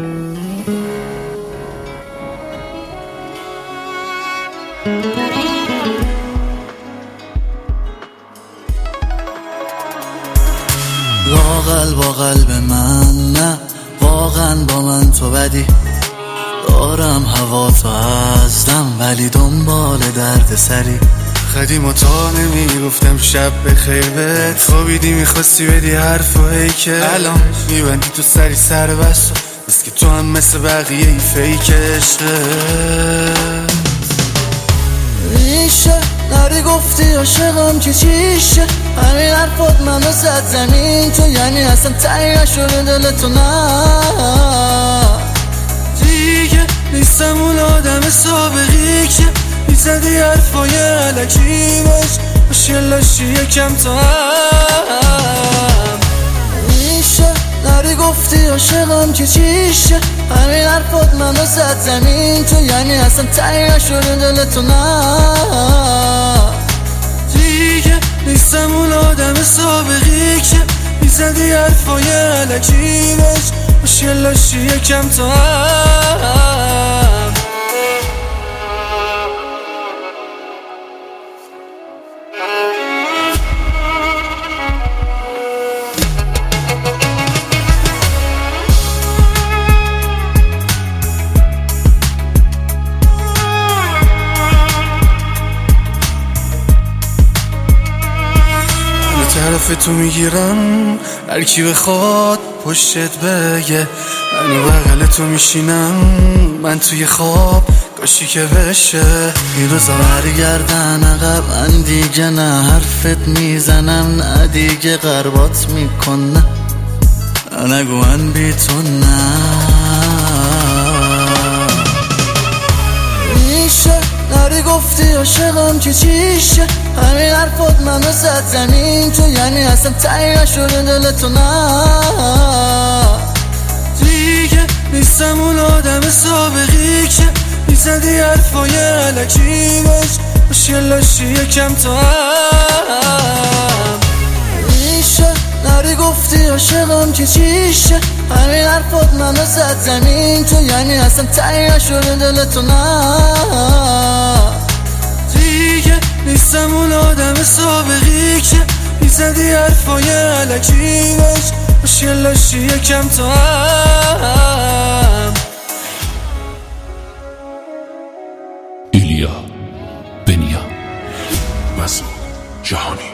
لااقل با قلب من نه، واقعا با من تو بدی. دارم هوا تو ازدم ولی دنبال درد سری. قدیم و تا نمیگفتم شب بخیر بهت، خوابیدی میخواستی بدی حرف و هی که الان میبندی تو سری سر بس بس که تو هم مثل بقیه ای فیک عشقه. ریشه نری گفتی عاشقم که چیشه، همین حرفات منو زد زمین. تو یعنی اصلا تایه شده دلتو نه دیگه نیستم اون آدم سابقی که میزدی حرفای علکی باش لاشی یکم تا هم میشه. نری گفتی عاشقم که چیشه، همین حرفات منو زد زمین. تو یعنی اصلا تایه شده دلتو نه دیگه نیستم اون آدم سابقی که میزدی حرفای علکی باش لاشی یکم تا هم. طرف تو میگیرم هر کی بخواد پشتت بگه، من بغل تو میشینم من توی خواب کاشی که بشه. این روزا برگردن عقب من دیگه نه، حرفت میزنم نه دیگه غربات میکنه. نگو من بی تو نه میشه. نری گفتی عاشقم که چیشه، همین حرفات منو زد زمین. تو یعنی اصلا تایه شده دلتو نه دیگه نیستم اون آدم سابقی که میزدی حرفای علکی باش لاشی یکم تا هم میشه. نری گفتی عاشقم که چیشه، همین حرفات منو زد زمین. تو یعنی اصلا تایه شده دلتو نه دیگه نیستم اون آدم سابقی که میزدی حرفای علکی باش لاشی یکم تا هم. ایلیا بنیا مسعود جهانی.